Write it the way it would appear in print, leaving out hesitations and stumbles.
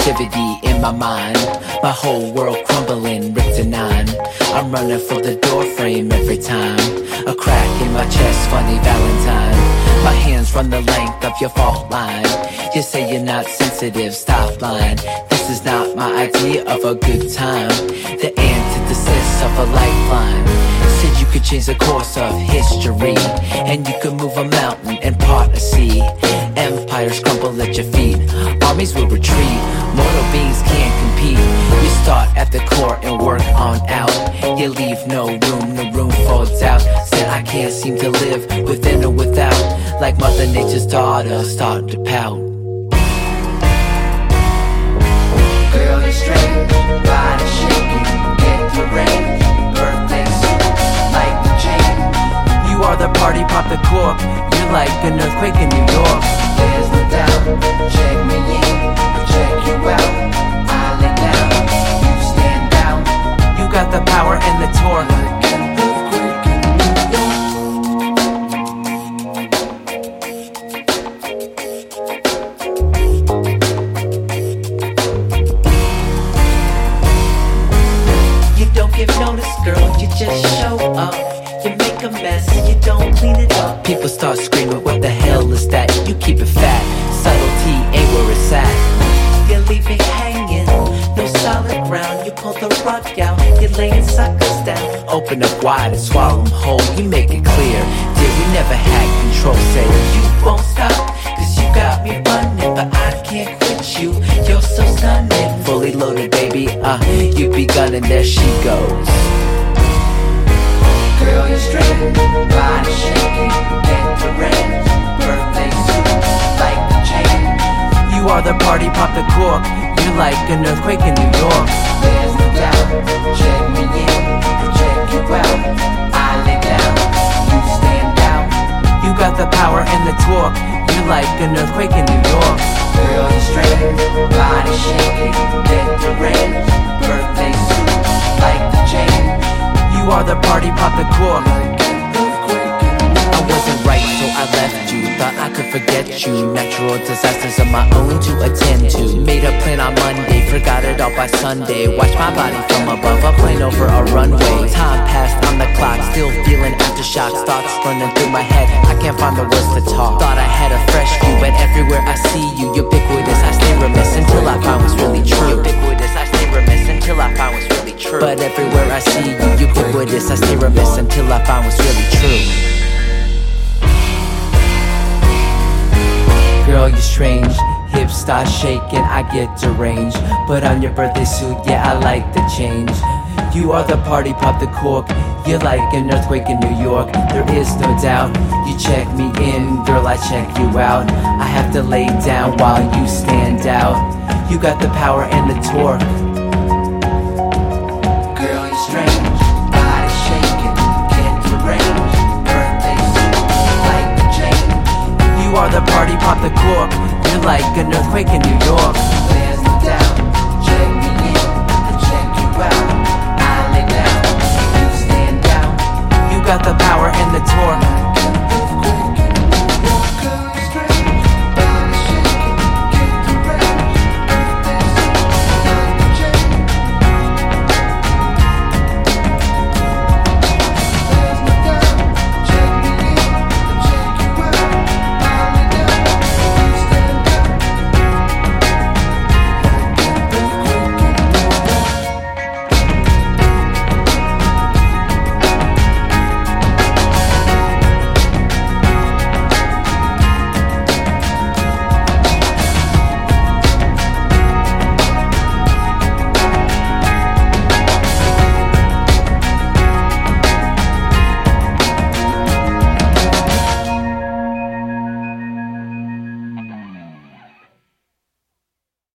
negativity in my mind. My whole world crumbling, ripped to nine. I'm running for the door frame every time. A crack in my chest, funny Valentine. My hands run the length of your fault line. You say you're not sensitive, stop lying. This is not my idea of a good time. The antithesis of a lifeline. Said you could change the course of history, and you could move a mountain and part a sea. Empires crumble at your feet, armies will retreat. Mortal beings can't compete. You start at the core and work on out. You leave no room, the room folds out. Said I can't seem to live within or without. Like Mother Nature's daughter, start to pout. Girl, you're strange, body shaking, get deranged. Birthday suit, like the chain. You are the party, pop the cork. You're like an earthquake in New York. There's no doubt, check me in, check you out. I lay down, you stand down. You got the power and the torque. Like an earthquake in New York. You don't give notice, girl, you just show up. You make a mess, you don't clean it up. People start screaming, what the hell is that? You keep it fat, subtlety ain't where it's at. You leave it hanging, no solid ground. You pull the rug out, you're laying suckers down. Open up wide and swallow them whole, you make it clear. Dear, we never had control, say you won't stop. Cause you got me running, but I can't quit you. You're so stunning, fully loaded baby, you be gunning, there she goes. Girl, you're strange, body shaking, get deranged. Birthday suit, like the chain. You are the party, pop the cork. You're like an earthquake in New York. There's no doubt, check me in, check you out. I lay down, you stand down. You got the power and the torque. You're like an earthquake in New York. Girl, you're strange, body shaking, get deranged. Birthday suit, like the chain. You are the party, pop the cork. I wasn't right, so I left you. Thought I could forget you. Natural disasters of my own to attend to. Made a plan on Monday, forgot it all by Sunday. Watch my body from above, a plane over a runway. Time passed on the clock, still feeling aftershocks. Thoughts running through my head, I can't find the words to talk. Thought I had a fresh view, but everywhere I see you, ubiquitous, I stay remiss until I find what's really true. Ubiquitous, I stay remiss until I find what's really true. But everywhere I see you, ubiquitous, I stay remiss until I find what's really true. Girl, you're strange, hips start shaking, I get deranged. Put on your birthday suit, yeah, I like the change. You are the party, pop the cork. You're like an earthquake in New York, there is no doubt. You check me in, girl, I check you out. I have to lay down while you stand out. You got the power and the torque. Girl, you're strange, body shaking, get deranged. Birthday suit, like the chain. You are the party, pop the cork. You're like an earthquake in New York. There's no doubt, check me in, check you out. I lay down, you stand down. You got the power and the torque.